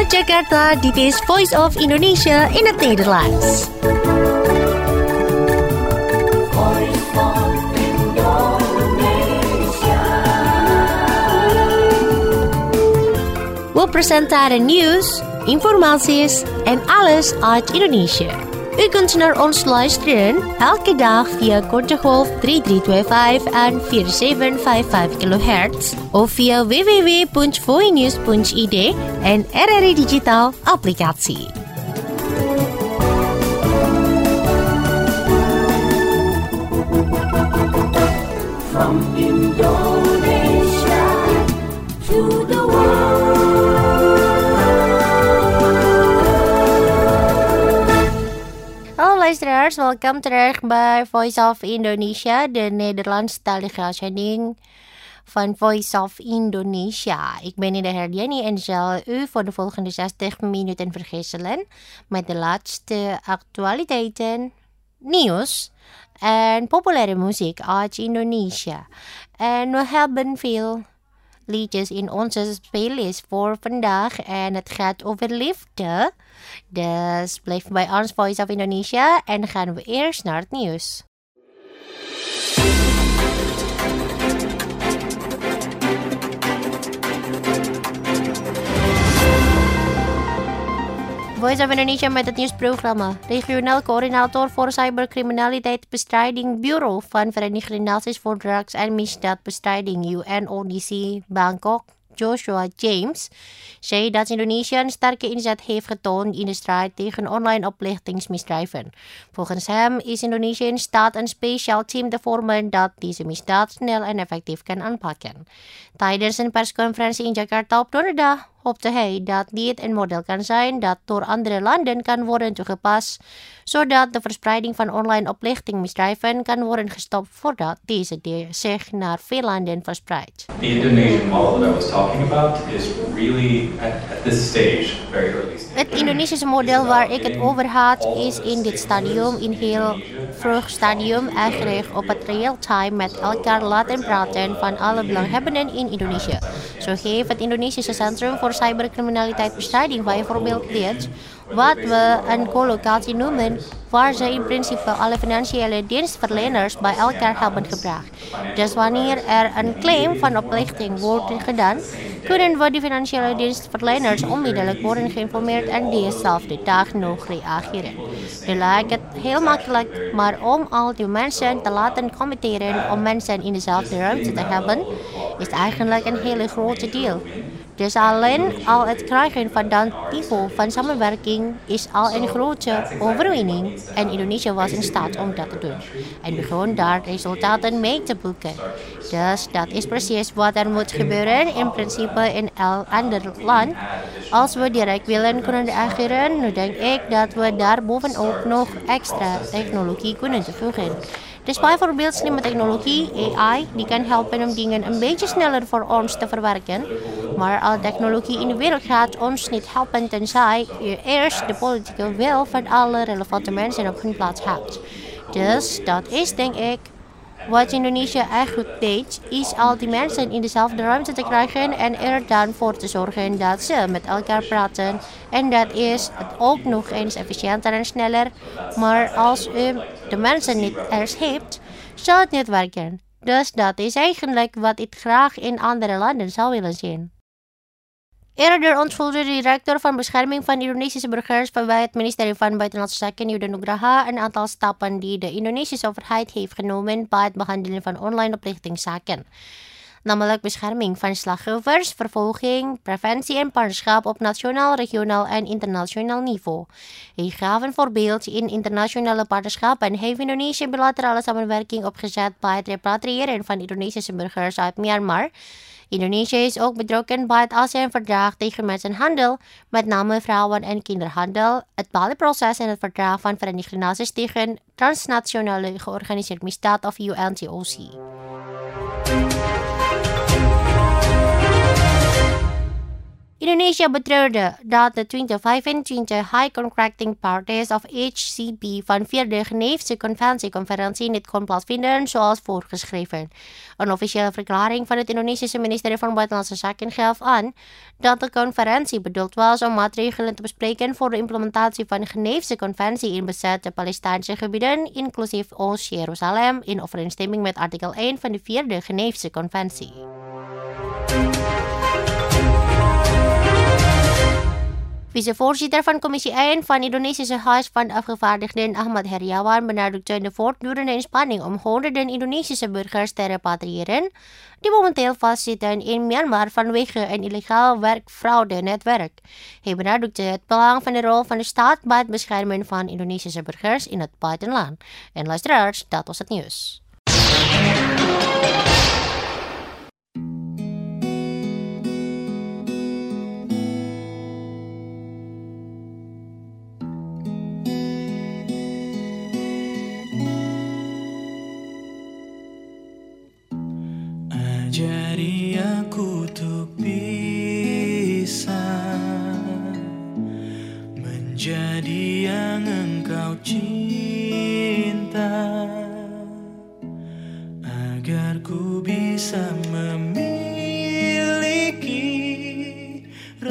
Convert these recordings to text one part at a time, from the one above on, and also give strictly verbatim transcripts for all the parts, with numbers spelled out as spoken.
Vanuit Jakarta, dit is Voice of Indonesia in het Nederlands. We presenteren nieuws, informaties en alles uit Indonesië. U kunt naar ons luisteren elke dag via korte golf drie drie twee vijf en vier zeven vijf vijf kilohertz of via w w w punt voinews punt i d en R R I Digital applicatie. From Indonesia to the world. Hallo luisteraars, welkom terug bij Voice of Indonesia, de Nederlandstalige uitzending van Voice of Indonesia. Ik ben Ida Herdiani en zal u voor de volgende zestig minuten vergezellen met de laatste actualiteiten, nieuws en populaire muziek uit Indonesië. En we hebben veel liedjes in onze playlist voor vandaag en het gaat over liefde. Dus blijf bij ons Voice of Indonesia en dan gaan we eerst naar het nieuws. Voice of Indonesia met het nieuwsprogramma. Regionaal coördinator voor cybercriminaliteitsbestrijding Bureau van Verenigde Naties voor Drugs en Misdaadbestrijding U N O D C Bangkok, Joshua James, zei dat Indonesië een sterke inzet heeft getoond in de strijd tegen online oplichtingsmisdrijven. Volgens hem is Indonesië in staat een speciaal team te vormen dat deze misdaad snel en effectief kan aanpakken. Tijdens een persconferentie in Jakarta op donderdag hoopte hij dat dit een model kan zijn dat door andere landen kan worden toegepast, zodat de verspreiding van online oplichtingmisdrijven kan worden gestopt voordat deze zich naar veel landen verspreidt. The Indonesian model that I was talking about is really at, at this stage, very early stage. Het Indonesische model waar ik het over had is in dit stadium, in heel vroeg stadium, gericht op het real-time met elkaar laten praten van alle belanghebbenden in Indonesië. Zo geeft het Indonesische Centrum voor Cybercriminaliteitsbestrijding bijvoorbeeld dit, wat we een collocatie noemen, waar ze in principe alle financiële dienstverleners bij elkaar hebben gebracht. Dus wanneer er een claim van oplichting wordt gedaan, kunnen we de financiële dienstverleners onmiddellijk worden geïnformeerd en diezelfde dag nog reageren. Nu lijkt het heel makkelijk, maar om al die mensen te laten committeren om mensen in dezelfde ruimte te hebben, is eigenlijk een hele grote deal. Dus alleen al het krijgen van dat niveau van samenwerking is al een grote overwinning. En Indonesië was in staat om dat te doen. En begon daar resultaten mee te boeken. Dus dat is precies wat er moet gebeuren in principe in elk ander land. Als we direct willen kunnen reageren, nu denk ik dat we daar bovenop nog extra technologie kunnen toevoegen. Dus bijvoorbeeld slimme technologie, A I, die kan helpen om dingen een beetje sneller voor ons te verwerken. Maar alle technologie in de wereld gaat ons niet helpen tenzij je eerst de politieke wil van alle relevante mensen op hun plaats hebt. Dus dat is denk ik wat Indonesië eigenlijk deed, is al die mensen in dezelfde ruimte te krijgen en er dan voor te zorgen dat ze met elkaar praten. En dat is het ook nog eens efficiënter en sneller. Maar als u de mensen niet eerst hebt, zal het niet werken. Dus dat is eigenlijk wat ik graag in andere landen zou willen zien. Eerder onthulde de directeur van bescherming van Indonesische burgers bij het ministerie van Buitenlandse Zaken Yudha Nugraha een aantal stappen die de Indonesische overheid heeft genomen bij het behandelen van online oplichtingszaken. Namelijk bescherming van slachtoffers, vervolging, preventie en partnerschap op nationaal, regionaal en internationaal niveau. Hij gaf een voorbeeld in internationale partnerschap en heeft Indonesië bilaterale samenwerking opgezet bij het repatriëren van Indonesische burgers uit Myanmar. Indonesië is ook betrokken bij het ASEAN-verdrag tegen mensenhandel, met name vrouwen- en kinderhandel, het Bali-proces en het verdrag van Verenigde Naties tegen transnationale georganiseerd misdaad of U N T O C. Indonesia betreurde dat de tweeduizend High Contracting Parties of H C P van vierde Geneefse Conventieconferentie niet kon plaatsvinden zoals voorgeschreven. Een officiële verklaring van het Indonesische ministerie van Buitenlandse Zaken gaf aan dat de conferentie bedoeld was om maatregelen te bespreken voor de implementatie van de Geneefse Conventie in bezette Palestijnse gebieden, inclusief Oost-Jeruzalem, in overeenstemming met artikel één van de vierde Geneefse Conventie. Vicevoorzitter van Commissie één van Indonesische Huis van Afgevaardigden Ahmad Heriawan benadrukte de voortdurende inspanning om honderden Indonesische burgers te repatriëren die momenteel vastzitten in Myanmar vanwege een illegaal werkfraude-netwerk. Hij benadrukte het belang van de rol van de staat bij het beschermen van Indonesische burgers in het buitenland. En luisteraars, dat was het nieuws. Ajari aku untuk bisa menjadi yang engkau cinta, agar ku bisa memiliki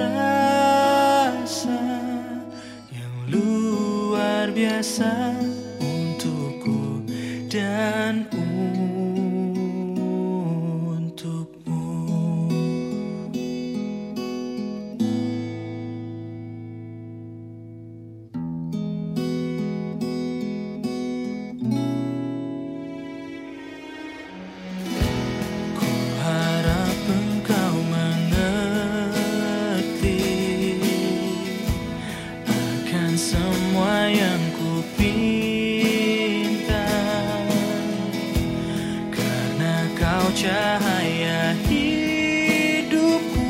rasa yang luar biasa untukku dan semua yang ku pinta, karena kau cahaya hidupku,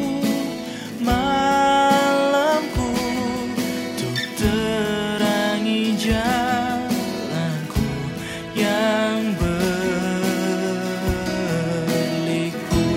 malamku, untuk terangi jalanku yang berliku.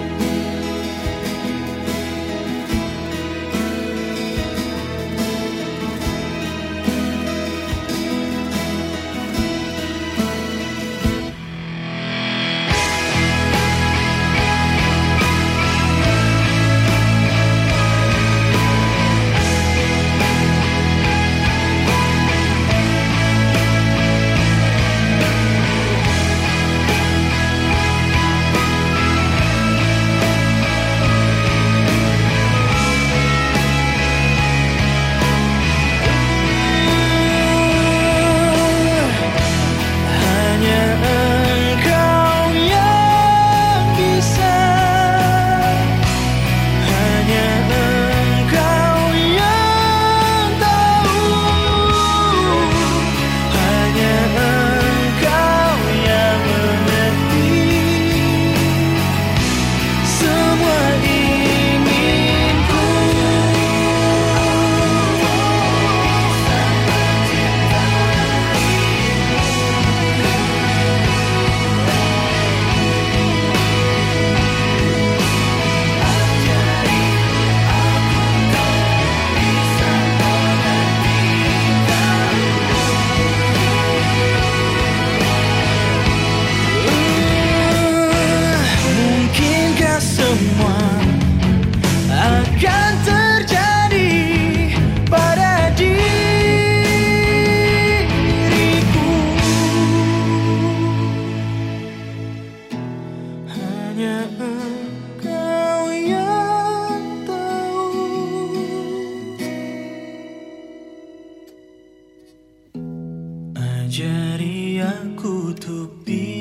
Ajari aku untuk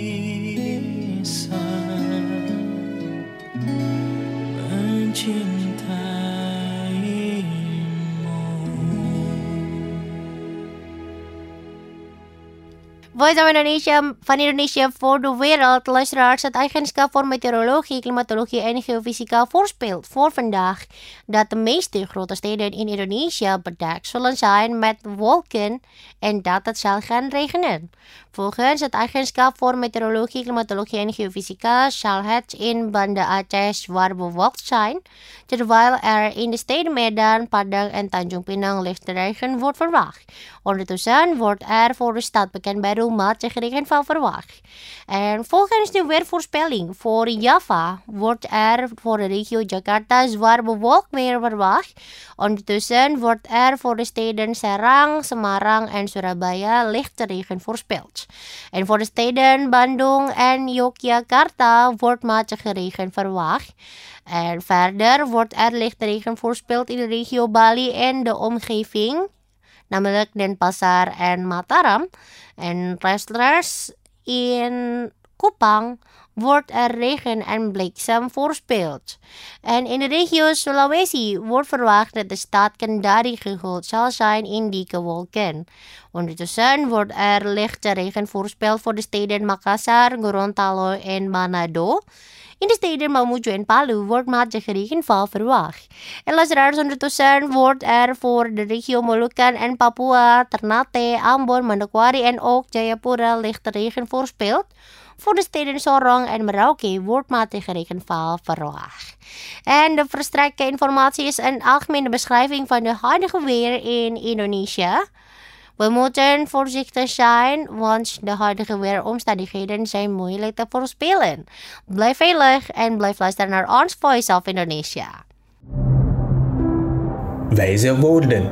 bisa mencintaimu. Voice of Indonesia van Indonesia voor de wereld. Luisteraars, het agentschap voor meteorologie, klimatologie en geofysica voorspelt voor vandaag dat de meeste grote steden in Indonesië bedekt zullen zijn met wolken en dat het zal gaan regenen. Volgens het agentschap voor meteorologie, klimatologie en geofysica zal het in Banda Aceh zwaar bewolkt zijn, terwijl er in de steden Medan, Padang en Tanjung Pinang lichte regen wordt verwacht. Ondertussen wordt er voor de stad Pekanbaru matige regenval verwacht. En volgens de weervoorspelling voor Java wordt er voor de regio Jakarta zwaar bewolkt weer verwacht. Ondertussen wordt er voor de steden Serang, Semarang en Surabaya lichte regen voorspeld. En voor de steden Bandung en Yogyakarta wordt matige regen verwacht. En verder wordt er lichte regen voorspeld in de regio Bali en de omgeving, namelijk Denpasar en Mataram. En restless in Kupang wordt er regen en bliksem voorspeld. En in de regio Sulawesi wordt verwacht dat de stad Kendari gehuld zal zijn in dikke wolken. Ondertussen wordt er lichte regen voorspeld voor de steden Makassar, Gorontalo en Manado. In de steden Mamuju en Palu wordt matige regenval verwacht. En luisteraars, ondertussen wordt er voor de regio Moluccan en Papua, Ternate, Ambon, Manokwari en ook Jayapura lichte regen voorspeld. Voor de steden Sorong en Merauke wordt matige regenval verwacht. En de verstrekte informatie is een algemene beschrijving van de huidige weer in Indonesië. We moeten voorzichtig zijn, want de huidige weeromstandigheden zijn moeilijk te voorspellen. Blijf veilig en blijf luisteren naar ons Voice of Indonesia. Wijze woorden.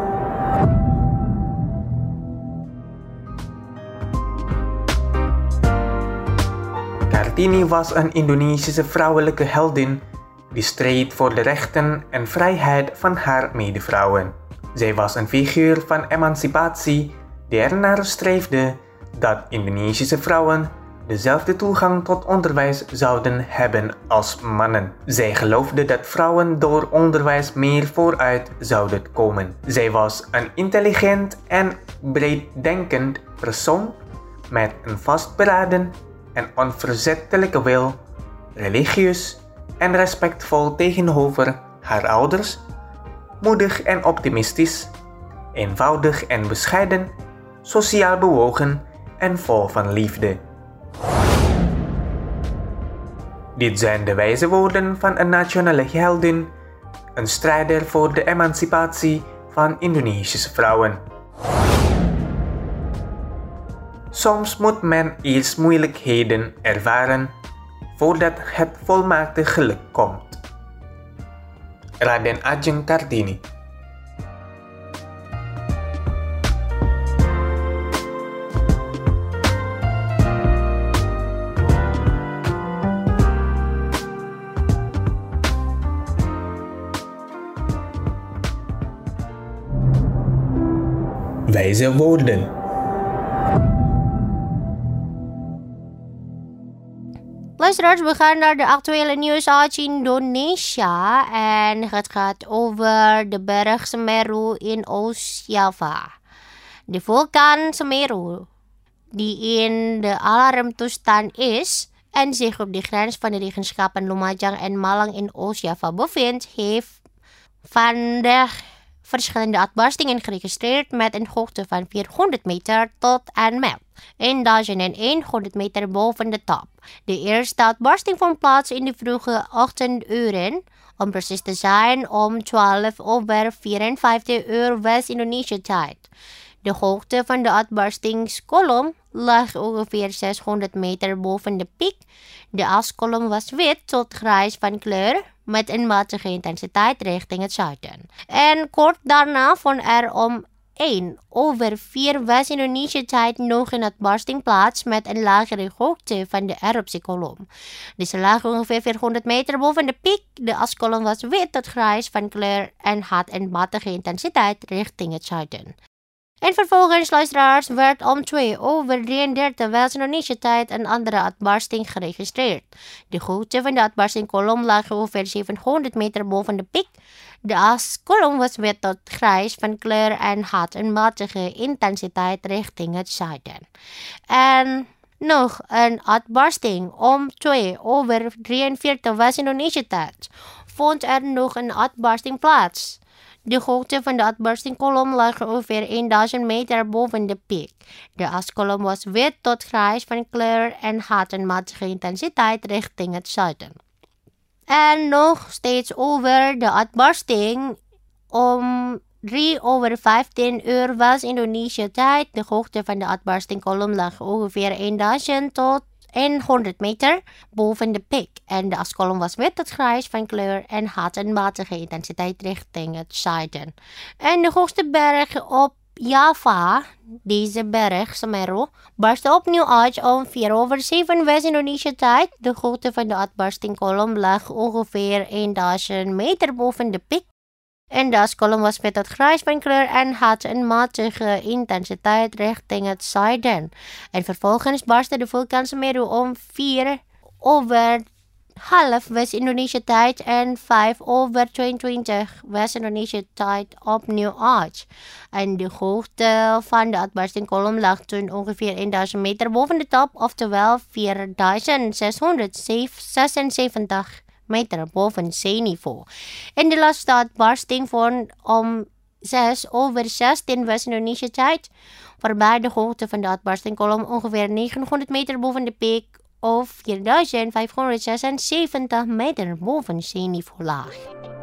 Kartini was een Indonesische vrouwelijke heldin die streed voor de rechten en vrijheid van haar medevrouwen. Zij was een figuur van emancipatie die ernaar streefde dat Indonesische vrouwen dezelfde toegang tot onderwijs zouden hebben als mannen. Zij geloofde dat vrouwen door onderwijs meer vooruit zouden komen. Zij was een intelligent en breeddenkend persoon met een vastberaden en onverzettelijke wil, religieus en respectvol tegenover haar ouders, moedig en optimistisch, eenvoudig en bescheiden, sociaal bewogen en vol van liefde. Dit zijn de wijze woorden van een nationale heldin, een strijder voor de emancipatie van Indonesische vrouwen. Soms moet men eerst moeilijkheden ervaren voordat het volmaakte geluk komt. Raden Ajeng Kartini. Wijze woorden. Luisteraars, we gaan naar de actuele nieuws uit Indonesia en het gaat over de berg Semeru in Oost-Java. De vulkaan Semeru, die in de alarmtoestand is en zich op de grens van de regenschappen Lumajang en Malang in Oost-Java bevindt, heeft vandaag verschillende uitbarstingen geregistreerd met een hoogte van vierhonderd meter tot en met duizend honderd meter boven de top. De eerste uitbarsting vond plaats in de vroege ochtenduren, om precies te zijn om twaalf over vierenvijftig uur West-Indonesia tijd. De hoogte van de uitbarstingskolom lag ongeveer zeshonderd meter boven de piek. De askolom was wit tot grijs van kleur, met een matige intensiteit richting het zuiden. En kort daarna vond er om één over vier West-Indonesia tijd nog een uitbarsting plaats met een lagere hoogte van de eruptiekolom. Deze lag ongeveer vierhonderd meter boven de piek. De askolom was wit tot grijs van kleur en had een matige intensiteit richting het zuiden. En vervolgens, luisteraars, werd om twee over drieëndertig West-Indonesia-tijd een andere uitbarsting geregistreerd. De hoogte van de uitbarstingkolom lag ongeveer zevenhonderd meter boven de piek. De askolom was wit tot grijs van kleur en had een matige intensiteit richting het zuiden. En nog een uitbarsting om twee over drieënveertig West-Indonesia-tijd vond er nog een uitbarsting plaats. De hoogte van de uitbarstingkolom lag ongeveer duizend meter boven de piek. De askolom was wit tot grijs van kleur en had een matige intensiteit richting het zuiden. En nog steeds over de uitbarsting om drie over vijftien uur West-Indonesia-tijd. De hoogte van de uitbarstingkolom lag ongeveer duizend tot honderd meter boven de piek. En de askolom was wit tot grijs van kleur en had een matige intensiteit richting het zuiden. En de hoogste berg op Java, deze berg, Semeru, barstte opnieuw uit om vier over zeven West-Indonesia-tijd. De hoogte van de uitbarstingkolom lag ongeveer duizend meter boven de piek. En de askolom was wit tot grijs van kleur en had een matige intensiteit richting het zuiden. En vervolgens barstte de vulkaan Semeru om vier over half West-Indonesia-tijd en vijf over tweeëntwintig West-Indonesia-tijd opnieuw uit. En de hoogte van de uitbarstingkolom lag toen ongeveer duizend meter boven de top, oftewel vierduizend zeshonderdzesenzeventig meter boven zeeniveau. En de laatste uitbarsting vond om zes over zestien West-Indonesia-tijd, waarbij de hoogte van de uitbarstingkolom ongeveer negenhonderd meter boven de piek of vierduizend vijfhonderdzesenzeventig meter boven zeeniveau lag.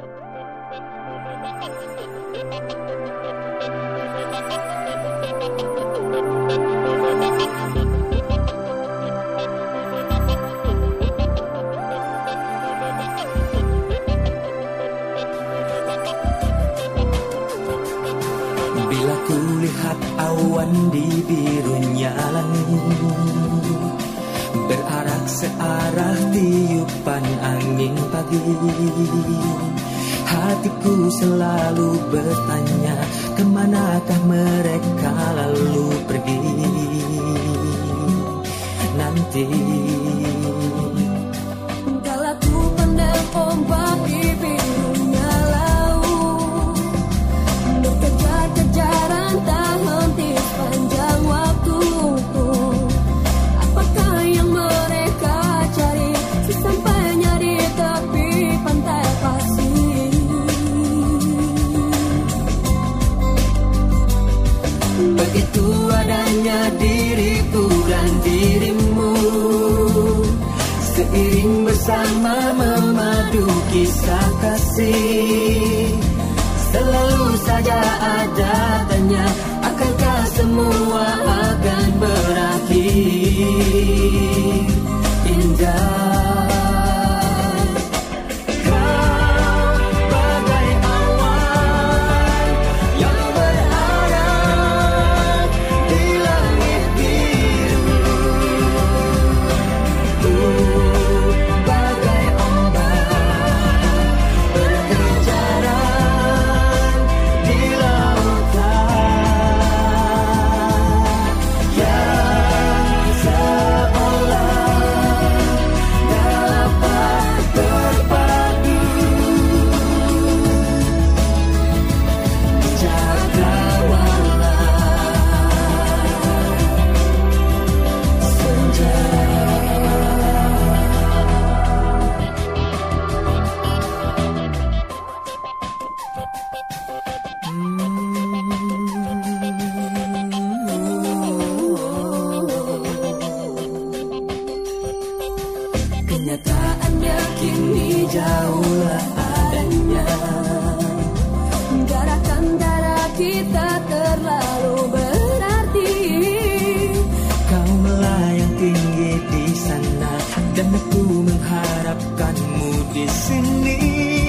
Bila kulihat awan di birunya langit berarak searah tiupan angin pagi, hatiku selalu bertanya, kemanakah mereka lalu pergi nanti. Kala ku pandang ombak di birunya laut, berkejar-kejaran tak henti sepanjang waktu. Apakah yang mereka cari sesampainya di tepi pantai pasir? Begitu adanya diriku dan dirimu, seiring bersama memadu kisah kasih. Selalu saja ada tanya, akankah semua akan berakhir indah? Kenyataannya kini jauhlah adanya, gerakan darah kita terlalu berarti. Kau melayang tinggi di sana dan aku mengharapkanmu di sini.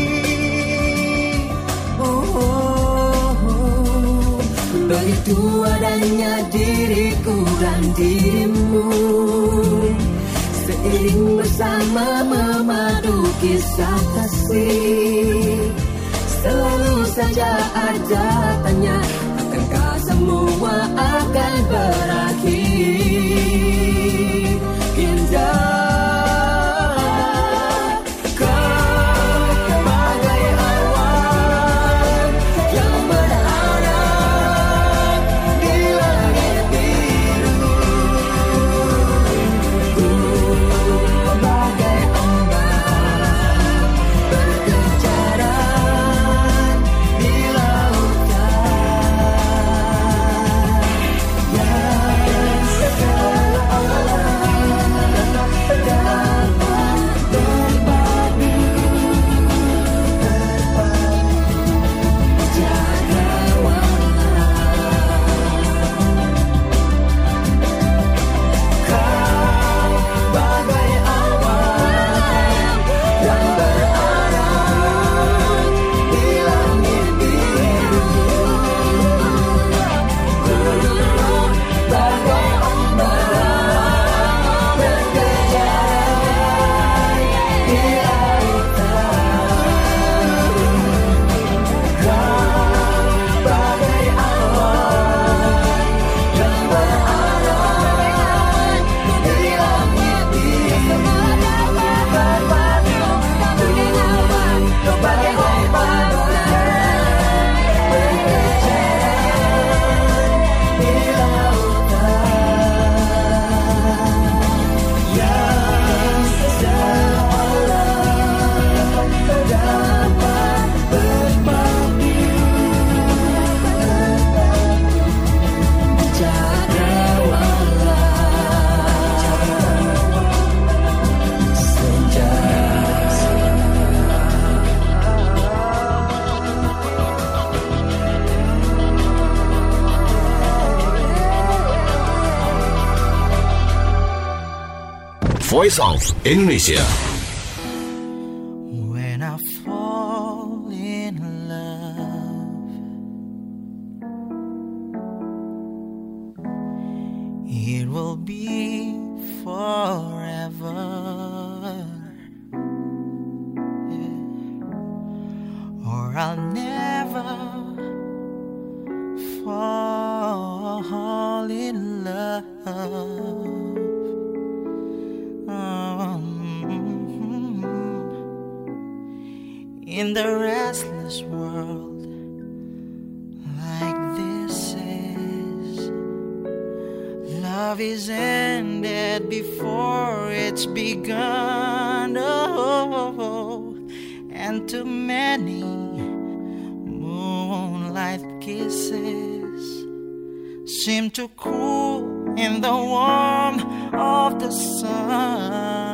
Oh, oh, oh. Begitu adanya diriku dan dirimu, seiring bersama memadu kisah kasih. Selalu saja ada tanya, akankah semua akan berakhir indah. Voice of Indonesia. When I fall in love, it will be forever. Yeah. Or I'll never fall in love. In the restless world like this is, love is ended before it's begun. Oh, and too many moonlight kisses seem to cool in the warmth of the sun.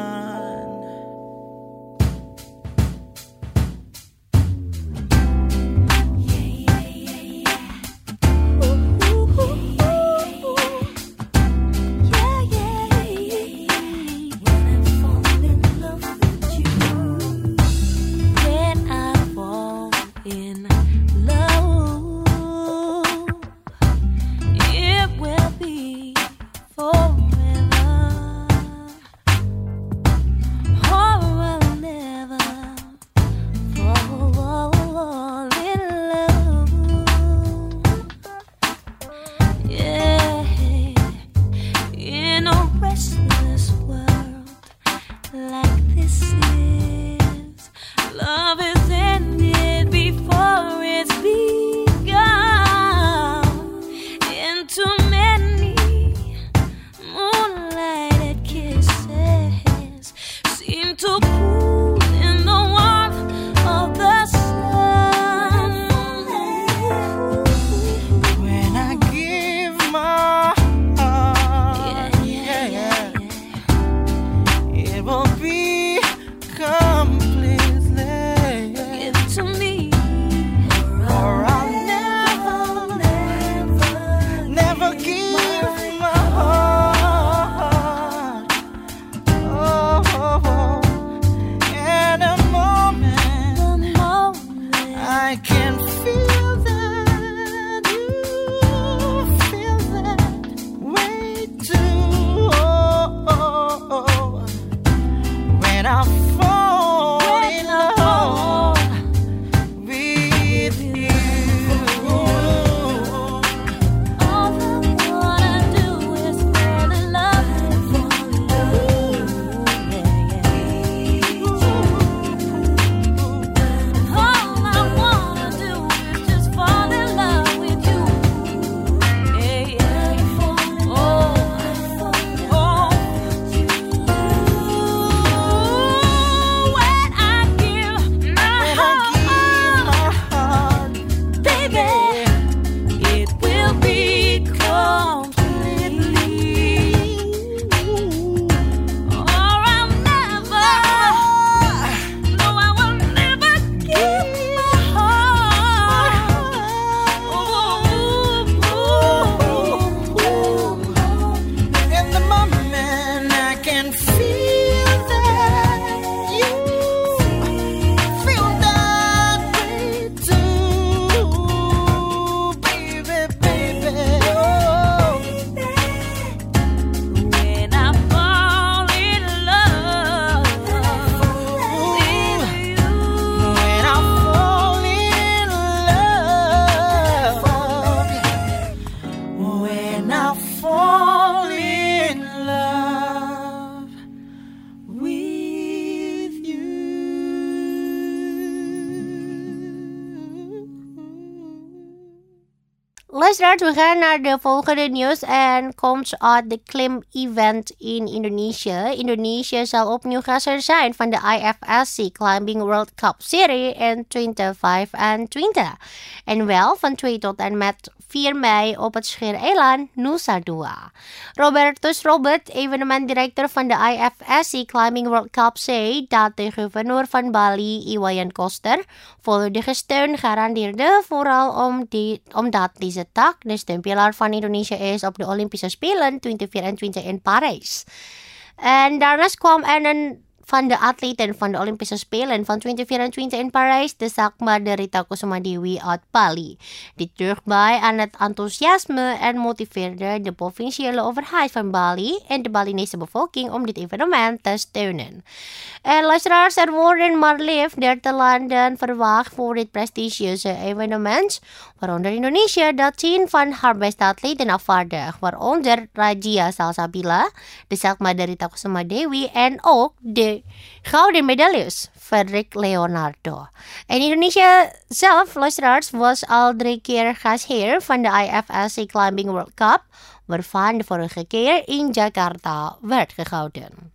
luisteraars, we gaan naar de volgende nieuws en komt uit de klim-event in Indonesië. Indonesië zal opnieuw gastheer zijn van de I F S C Climbing World Cup serie in twintig vijfentwintig. En wel van twee tot en met vier mei op het Schiereiland Nusa Dua. Robertus Robert, evenementdirecteur van de I F S C Climbing World Cup, zei dat de gubernur van Bali, Iwayan Koster, volledige steun garandeerde, vooral om die, omdat deze tak de steunpilaar van Indonesië is op de Olympische Spelen twintig vierentwintig in Parijs. En daarnaast kwam er een van de atleten van de Olympische Spelen van twintig vierentwintig in Parijs, de Sakma de Rita Kusumadewi uit Bali. Dit droeg bij aan het enthousiasme en motiveerde de provinciale overheid van Bali en de Balinese bevolking om dit evenement te steunen. En luisteraars, er worden maar liefst dertig landen verwacht voor dit prestigieuze evenement, waaronder Indonesië, dat tien van haar beste atleten afvaardigt, waaronder Rajia Salsabila, de Sakma de Rita Kusumadewi en ook de gouden medailles Frederick Leonardo. En Indonesië zelf, luisteraars, was al drie keer gastheer van de I F S C Climbing World Cup, waarvan de vorige keer in Jakarta werd gehouden.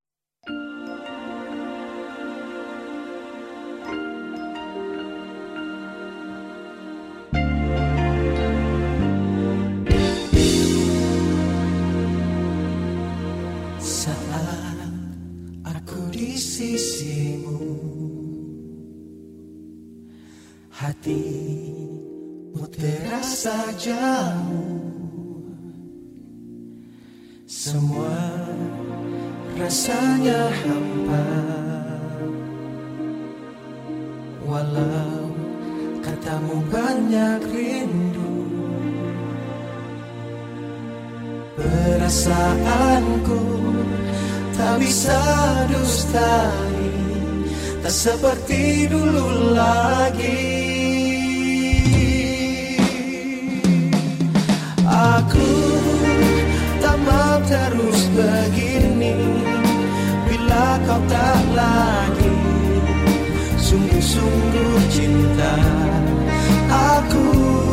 Di sisimu, hatimu terasa jauh, semua rasanya hampa, walau katamu banyak rindu, perasaanku tak bisa dustai, tak seperti dulu lagi. Aku tak mau terus begini, bila kau tak lagi sungguh-sungguh cinta aku.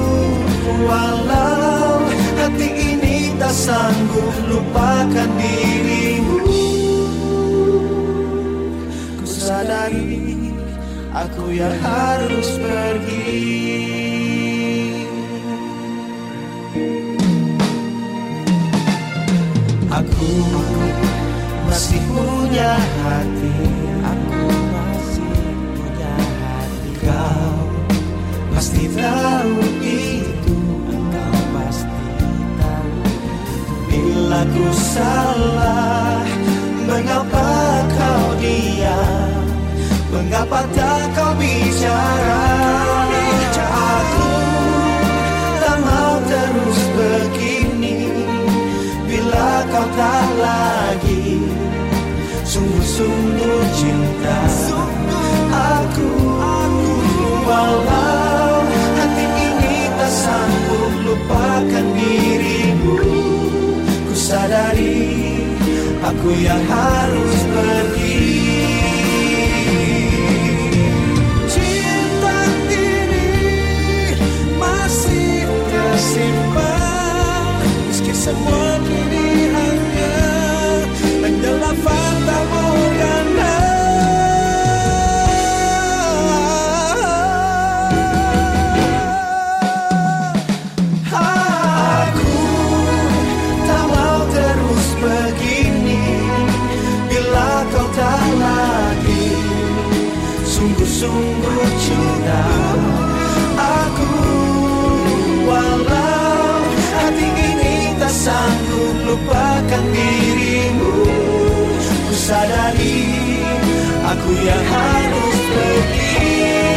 Walau hati ini tak sanggup lupakan dirimu, sadari aku yang harus pergi. Aku masih punya hati, aku masih punya hati. Kau pasti tahu itu, kau pasti tahu. Bila ku salah, mengapa kau diam? Mengapa tak kau bicara? Aku tak mau terus begini, bila kau tak lagi sungguh-sungguh cinta aku. Walau hati ini tak sanggup lupakan dirimu, ku sadari aku yang harus pergi. Simpan, meski semua kini hanya hanyalah fata morgana. Aku tak mau terus begini, bila kau tak lagi sungguh-sungguh cinta aku. Walau hati ini tak sanggup lupakan dirimu, ku sadari aku yang harus pergi.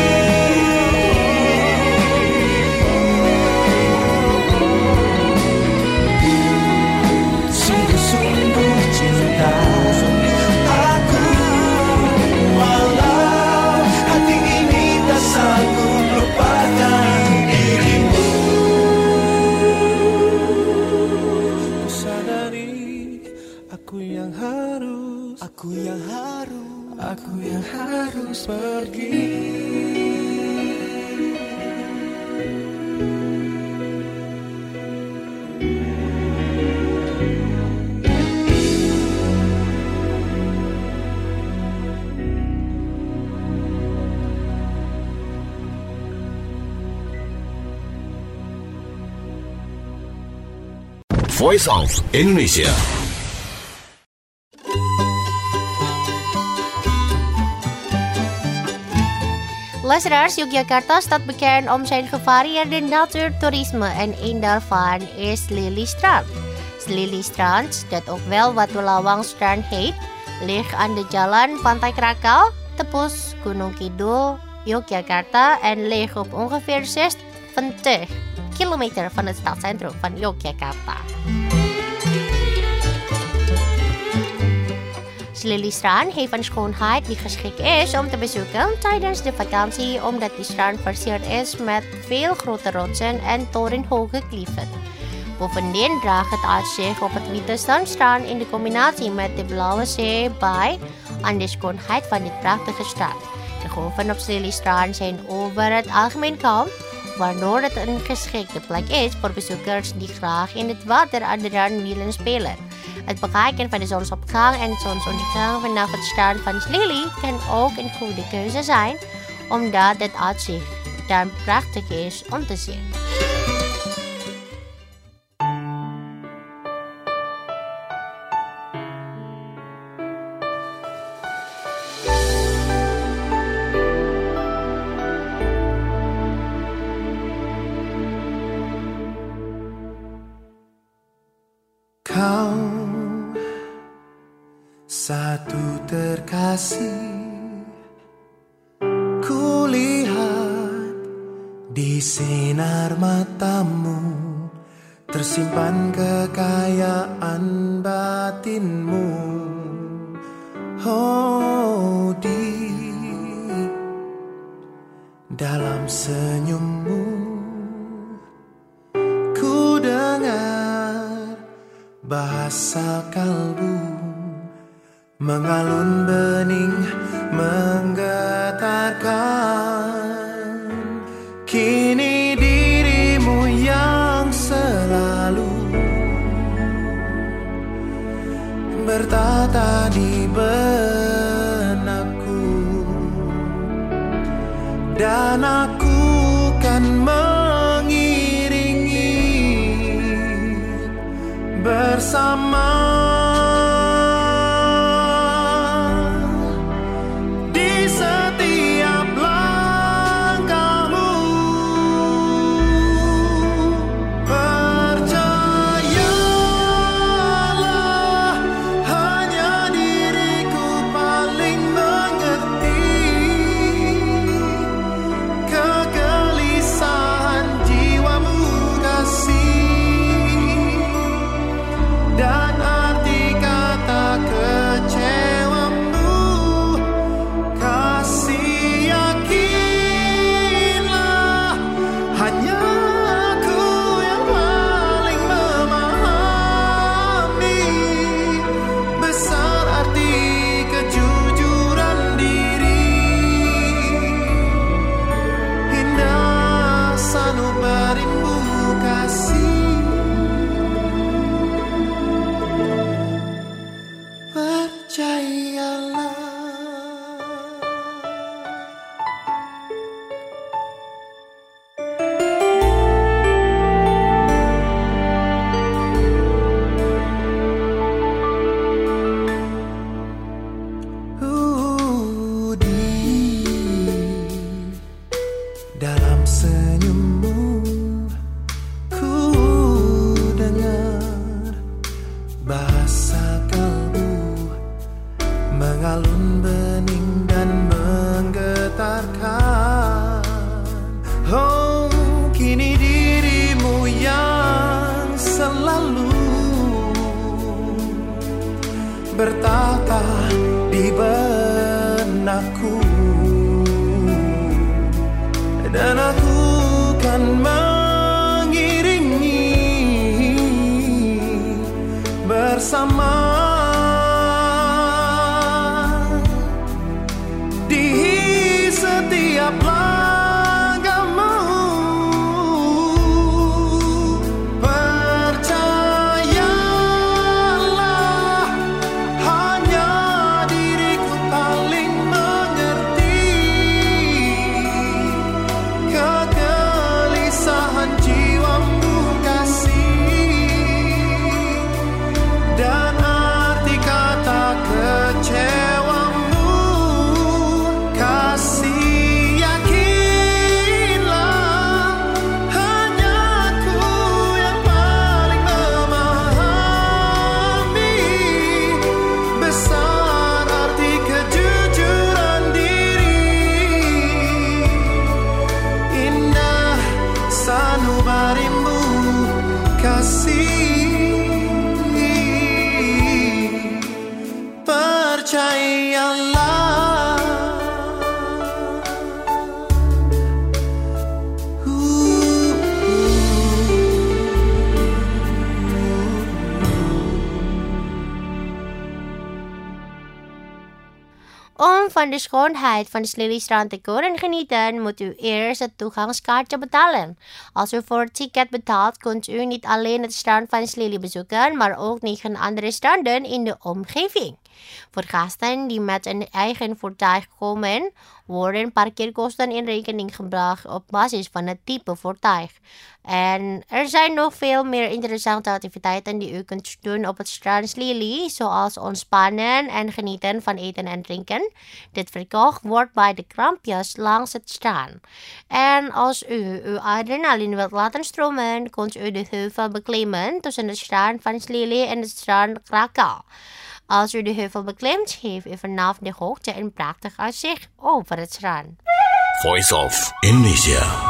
Sungguh-sungguh cinta aku. Walau hati ini tak sanggup lupakan dirimu, aku yang harus, aku yang harus, aku yang harus pergi. Voice of Indonesia. Luisteraars, Yogyakarta staat bekend om zijn gevarieerde natuurtoerisme en een daarvan is Lelystrand. Lelystrand, dat ook wel Watulawangstrand heet, ligt aan de jalan Pantai Krakal, tebus Gunung Kidul, Yogyakarta en ligt op ongeveer zesentwintig kilometer van het stadscentrum van Yogyakarta. Lelystrand heeft een schoonheid die geschikt is om te bezoeken tijdens de vakantie omdat die strand versierd is met veel grote rotsen en torenhoge kliffen. Bovendien draagt het uitzicht op het witte zandstrand in de combinatie met de blauwe zee bij aan de schoonheid van dit prachtige strand. De golven op Lelystrand zijn over het algemeen kalm, waardoor het een geschikte plek is voor bezoekers die graag in het water aan de rand willen spelen. Het bekijken van de zonsopgang en zonsondergang vanaf het strand van Lely kan ook een goede keuze zijn, omdat het uitzicht dan prachtig is om te zien. Kau satu terkasih, kulihat di sinar matamu tersimpan kekayaan batinmu. Oh, di dalam senyummu ku dengar bahasa kalbu mengalun bening menggetarkan. Kini dirimu yang selalu bertata di benakku, dan aku kan mengiringi bersama. Bertata di benakku, dan aku kan mengiringi bersama. Di setiap langkahmu Om van de schoonheid van de Sliliestrand te kunnen genieten, moet u eerst het toegangskaartje betalen. Als u voor het ticket betaalt, kunt u niet alleen het strand van Slilie bezoeken, maar ook negen andere stranden in de omgeving. Voor gasten die met een eigen voertuig komen, worden parkeerkosten in rekening gebracht op basis van het type voertuig. En er zijn nog veel meer interessante activiteiten die u kunt doen op het strand Slilie, zoals ontspannen en genieten van eten en drinken. Dit verkocht wordt bij de krampjes langs het strand. En als u uw adrenaline wilt laten stromen, kunt u de heuvel beklimmen tussen het strand van Slilie en het strand Krakau. Als u de heuvel beklimt, heeft u vanaf de hoogte een prachtig uitzicht over het strand. Voice of Indonesia.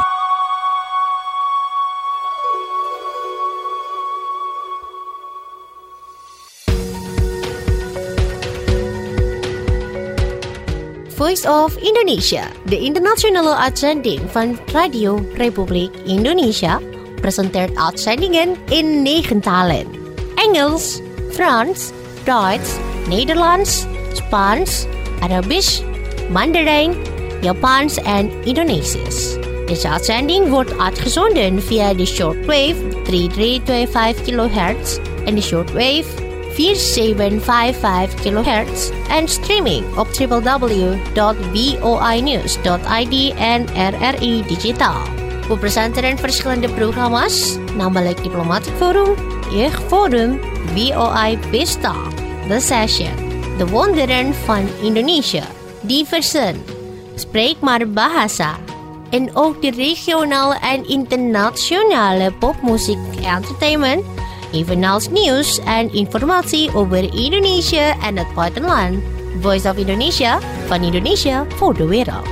Voice of Indonesia, de internationale uitzending van Radio Republiek Indonesia, presenteert uitzendingen in negen talen: Engels, Frans, Duits, Nederlands, Spaans, Arabisch, Mandarijn, Japans en Indonesisch. Deze uitzending wordt uitgezonden via de shortwave drie drie twee vijf kilohertz en de shortwave vier zeven vijf vijf kilohertz en streaming op w w w dot voinews dot i d en R R I Digitaal. We presenteren verschillende programma's, namelijk Diplomatic Forum, Jeugdforum, V O I Pesta, The Session, De Wonderen van Indonesië, Diversen, Spreek maar Bahasa, en ook de regionale en internationale popmuziek entertainment, evenals nieuws en informatie over Indonesië en het buitenland. Voice of Indonesia, van Indonesia voor de wereld.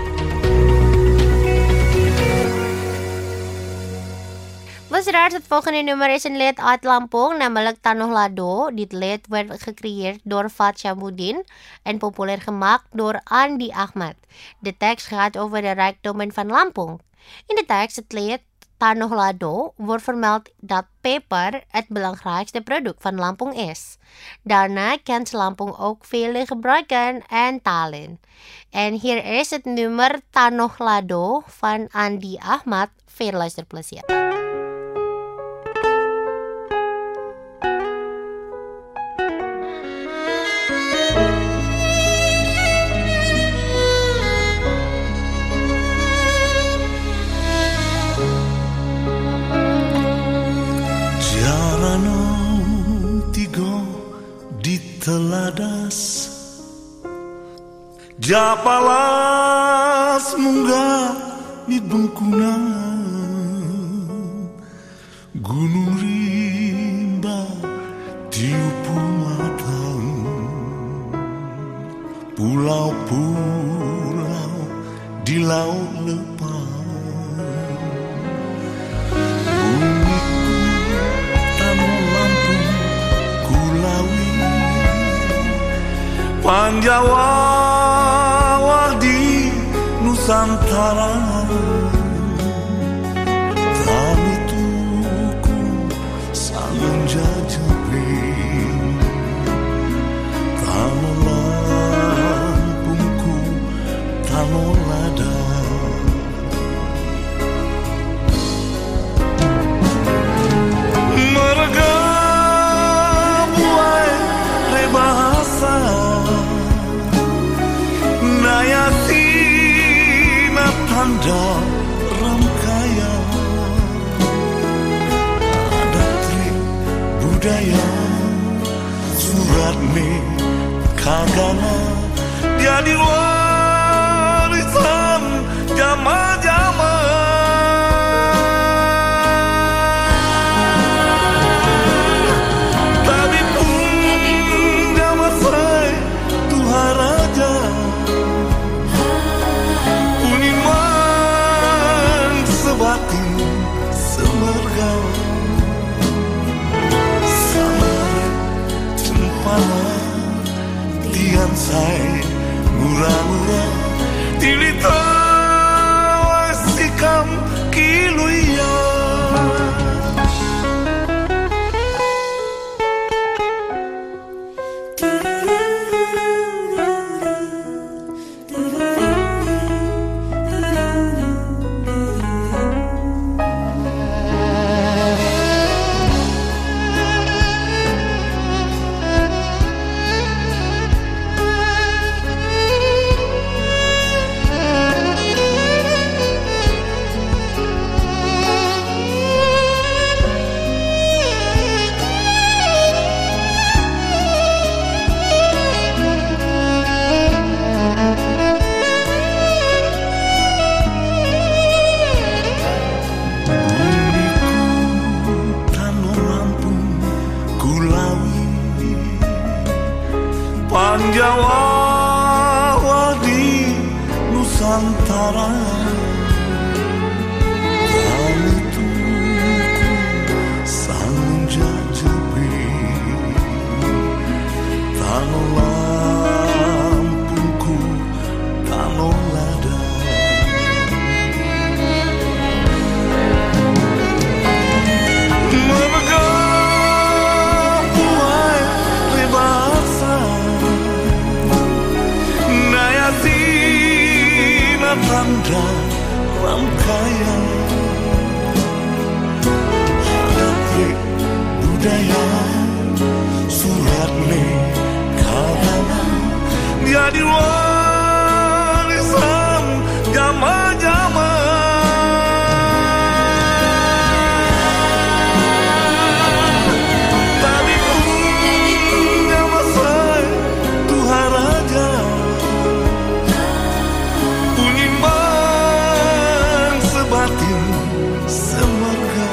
Luisteraars, het volgende nummer is een lied uit Lampung, namelijk Tanoh Lado. Dit lied werd gecreëerd door Fat Shamsuddin en populair gemaakt door Andi Ahmad. De tekst gaat over de rijkdommen van Lampung. In de tekst, het lied Tanoh Lado, wordt vermeld dat peper het belangrijkste product van Lampung is. Daarna kent Lampung ook vele gebruiken en talen. En hier is het nummer Tanoh Lado van Andi Ahmad. Veel luisterplezier. Teladas Japalas munggah di bengkungan Gunung rimba tiupu matang Pulau-pulau di laut lepas Bumiku Tanoh Lampung Kulawi Panjawa di Nusantara Tanu tuku salun jajabin Tanoh Lampungku Tanoh Lada Merga buai rebahasa Nayasina tanda rangkaya Adat trik budaya Surat me kagana Jadi warisan jama-jama Tapi pun jama say Tuhan Raja Batin semerga Samar cempala Tian say murah-murah Tilita wasikam kiluya Panjawa di Nusantara, dan itu sang menjajabi tanah Lampungku, tanah lada. Memegang buai peribahasa Naya Zina tanda rangkaian hadapi budaya surat karangan jadi warisan jama-jama. Tadi punya masa Tuhan Raja punyimbang sebatin semarga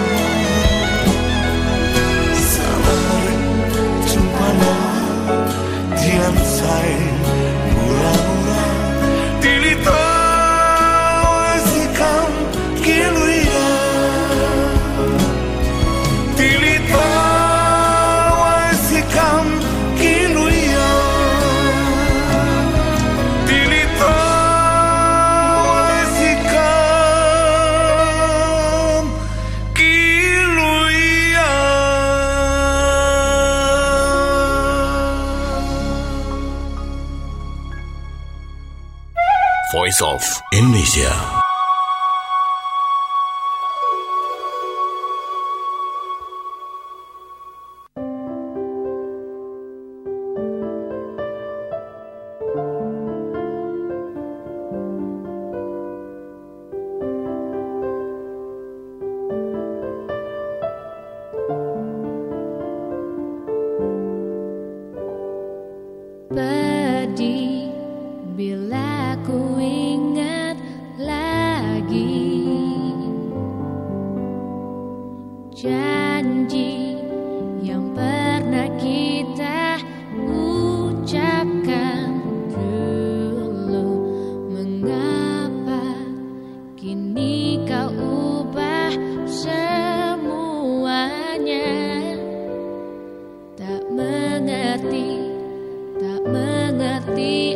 sabar jumpana dian saya mula-mula dilita sikam kiluya dilita sikam kiluya dilita sikam kiluya. Voice of Indonesia. Pedih bila ku ingat lagi janji yang pernah kita ucapkan dulu. Mengapa kini kau ubah semuanya? Tak mengerti, tak mengerti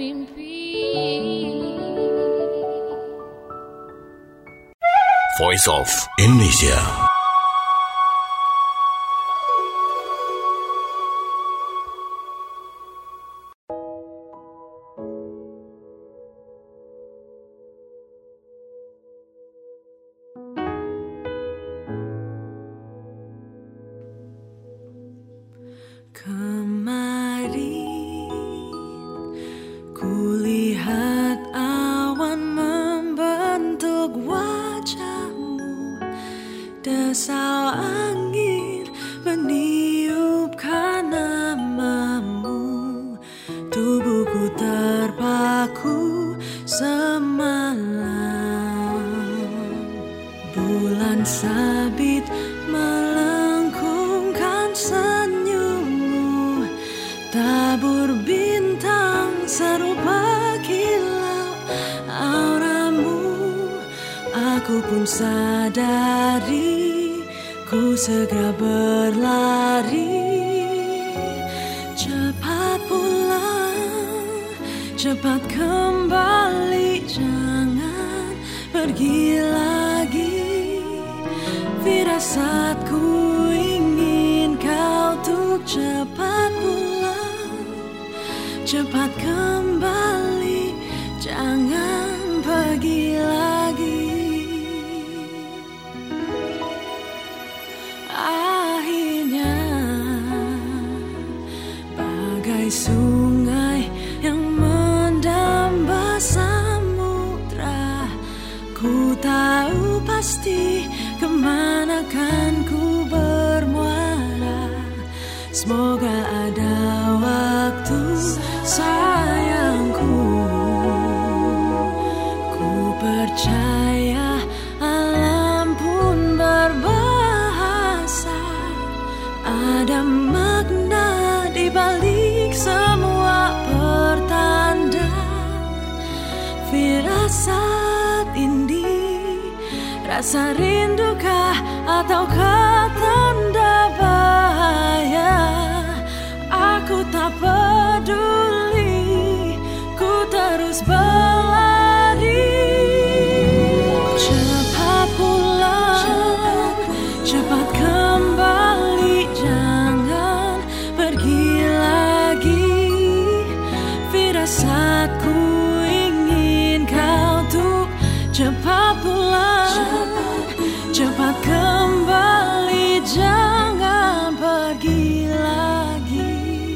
Voice of Indonesia. Kulihat awan membentuk wajahmu, desau angin meniupkan namamu, tubuhku terpaku semalam. Bulan sabit melengkungkan senyummu, tabur bintang serupa kilau auramu. Aku pun sadari, ku segera berlari. Cepat pulang, cepat kembali, jangan pergi lagi. Firasatku ingin kau tuh cepat pulang, cepat kembali, jangan pergi lagi. Akhirnya bagai sungai yang mendamba samudra, ku tahu pasti kemana kan ku bermuara. Semoga ada waktu sayangku, ku percaya alam pun berbahasa. Ada makna di balik semua pertanda. Firasat ini, rasa rindukah ataukah tanda bahaya? Aku tak peduli, ku terus berlari. Cepat pulang, cepat kembali, jangan pergi lagi. Firasatku ingin kau tuh cepat pulang, cepat kembali, jangan pergi lagi.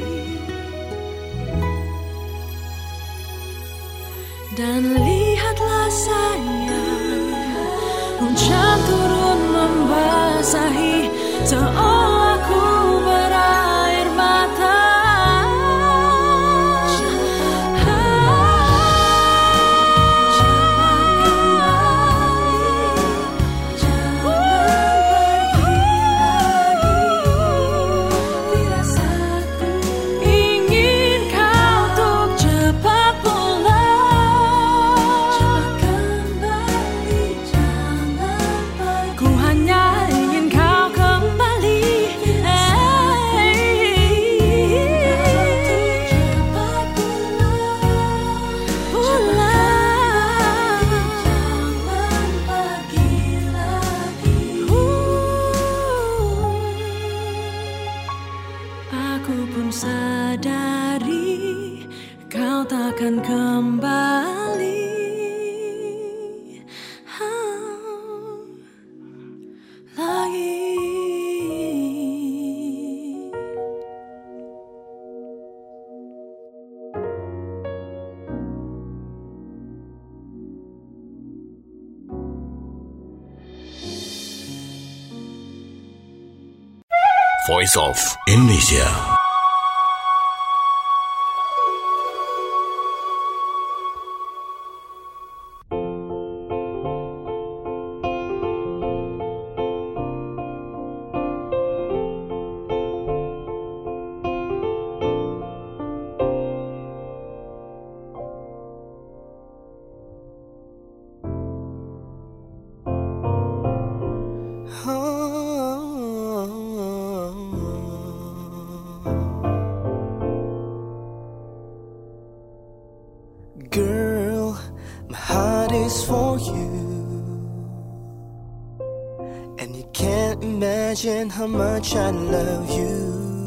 Dan lihatlah sayang, hujan turun membasahi, seolah ku berair mata. Takkan kembali oh, lagi. Voice of Indonesia. Oh, Girl, my heart is for you, and you can't imagine how much I love you.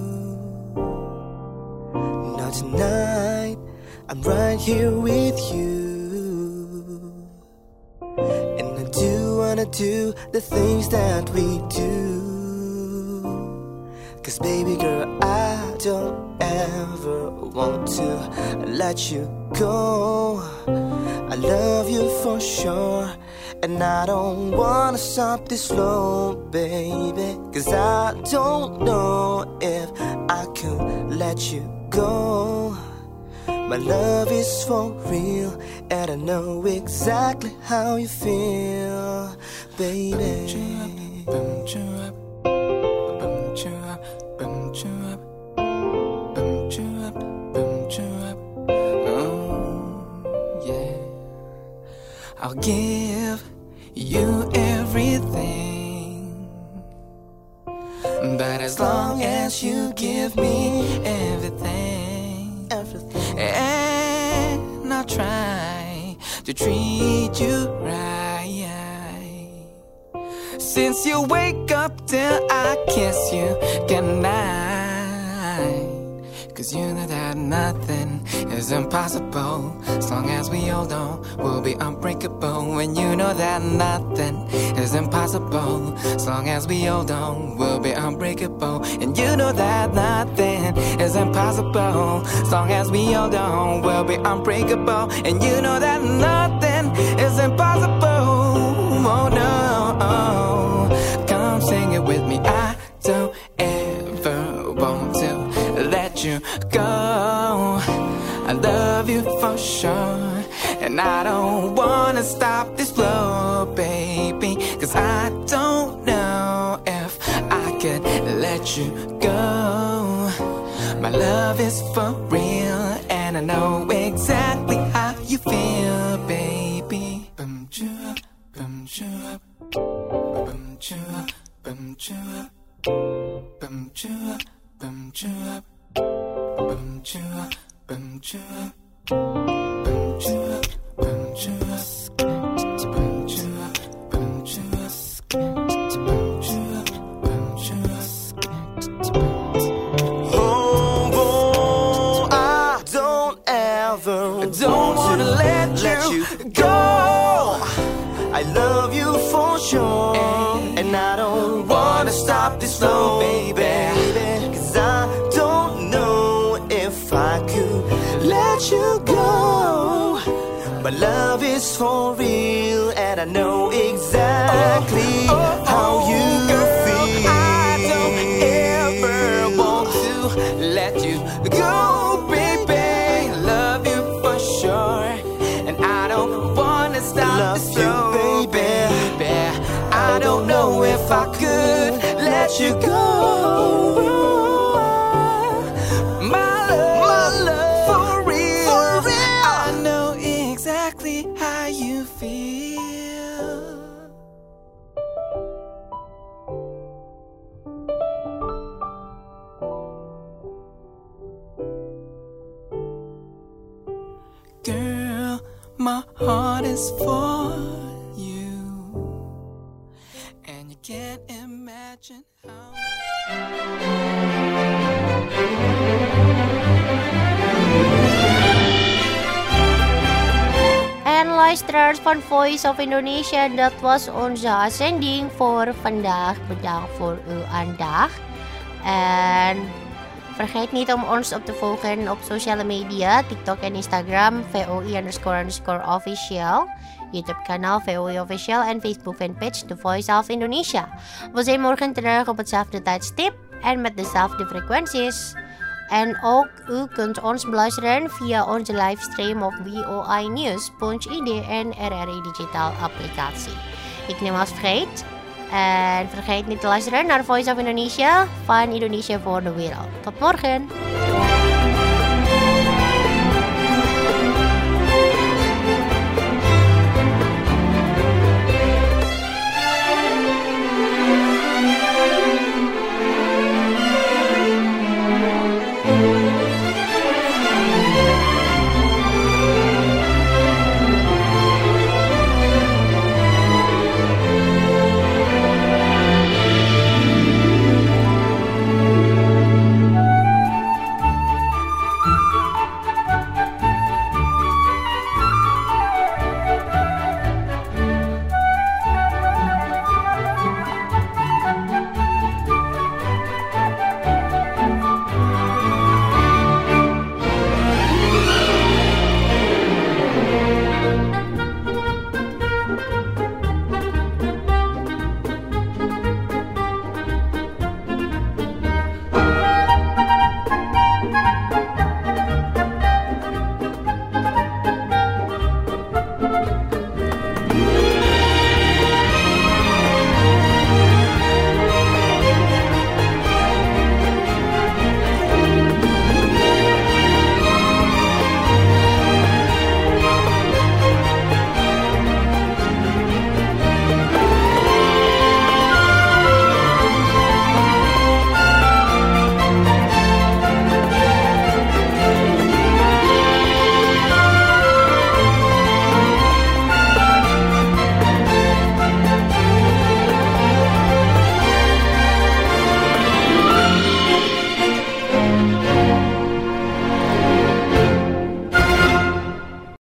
Now tonight, I'm right here with you, and I do wanna do the things that we do. Cause baby girl, I don't ever want to let you go. I love you for sure, and I don't wanna stop this flow, baby. Cause I don't know if I could let you go. My love is for real, and I know exactly how you feel, baby. Bum you up, bum you up, bum you up, bum you up, bum you up. Oh yeah, I'll give you everything, but as long as you give me everything, everything, and I'll try to treat you right. Since you wake up till I kiss you goodnight, cause you know that nothing is impossible. As long as we hold on, we'll be unbreakable. And you know that nothing is impossible. As long as we hold on, we'll be unbreakable. And you know that nothing is impossible. As long as we hold on, we'll be unbreakable. And you know that nothing is impossible. Oh no, come sing it with me. I don't ever want to let you go. I love you for sure, and I don't wanna stop this flow, baby. Cause I don't know if I could let you go. My love is for real, and I know exactly how you feel, baby. Bum you up, bum you up, bum you up, bum you up, bum you up, bum you up, bum you up, bum you up, bum you up, bum you up, bum you up, bum you up, bum you up, bum you up. Oh, boy, I don't ever, I don't wanna let, let you, you go. I love you for sure, and I don't wanna stop this flow, baby. Cause I don't know if I could let you go. My love is for real, and I know exactly oh, oh, how you feel. I don't ever want to let you go, baby. Love you for sure, and I don't wanna stop love this flow, you, baby. baby. I don't know if I could let you go. My love, my love, for real, for real. I know exactly how you feel. Girl, my heart is for you, and you can't imagine how. En luisteraars van Voice of Indonesia, dat was onze uitzending voor vandaag. Bedankt voor uw aandacht. En vergeet niet om ons op te volgen op sociale media, TikTok en Instagram, V O I underscore underscore official, YouTube kanaal V O I official en Facebook fanpage The Voice of Indonesia. We zijn morgen terug op hetzelfde tijdstip en met dezelfde frequenties. En ook u kunt ons beluisteren via onze livestream op V O I News, Punch I D en R R I Digital applicatie. Ik neem als vergeet. En vergeet niet te luisteren naar Voice of Indonesia van Indonesia voor de wereld. Tot morgen!